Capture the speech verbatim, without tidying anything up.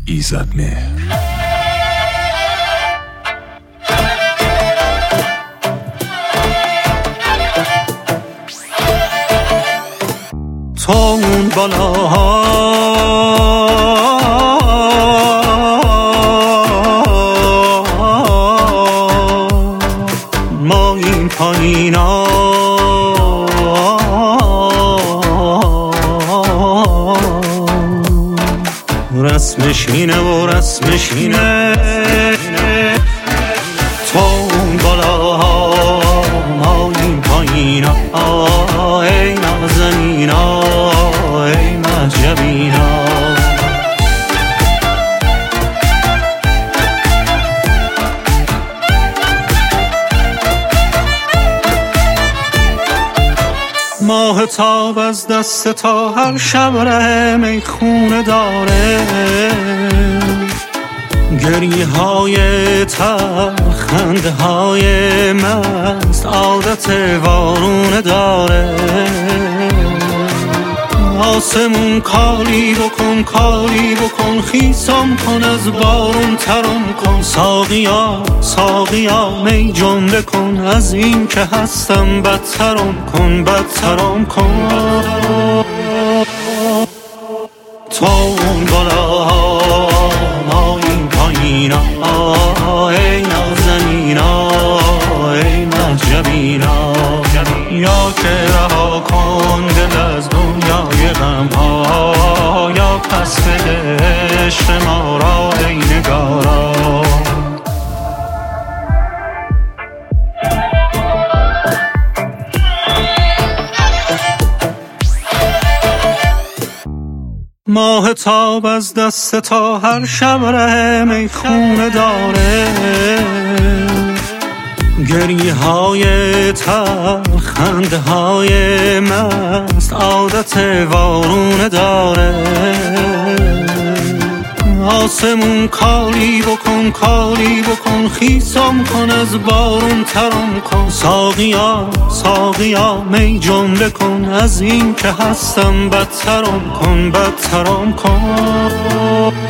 ایزدمهر. تو اون بالاها ما این پایینا، رسمش اینه و رسمش اینه. تو اون بالاها ما این پایینا، ای نازنینا ای مهجبینا. ماه تاب از دست تا هر شب ره میخونه داره، گریه های تلخ خنده های مست عادت وارونه داره. آسمون کاری بکن کاری بکن، خیسم کن از بارون ترم کن. ساقیا ساقیا می جمله کن، از این که هستم بدترم کن بدترم کن. تو اون بالاها ما این پایینا، ای نازنینا ای مهجبینا. یا که رها کن دل از دنیای غم ها، یا پس بده عشق ما را ای نگارا. ماه تاب از دست تا هر شب ره میخونه داره، گریه های تلخ خنده های مست عادت وارونه داره. آسمون کاری بکن کاری بکن، خیسم کن از بارون ترم کن. ساقیا ساقیا می جمله کن، از این که هستم بدترم کن بدترم کن.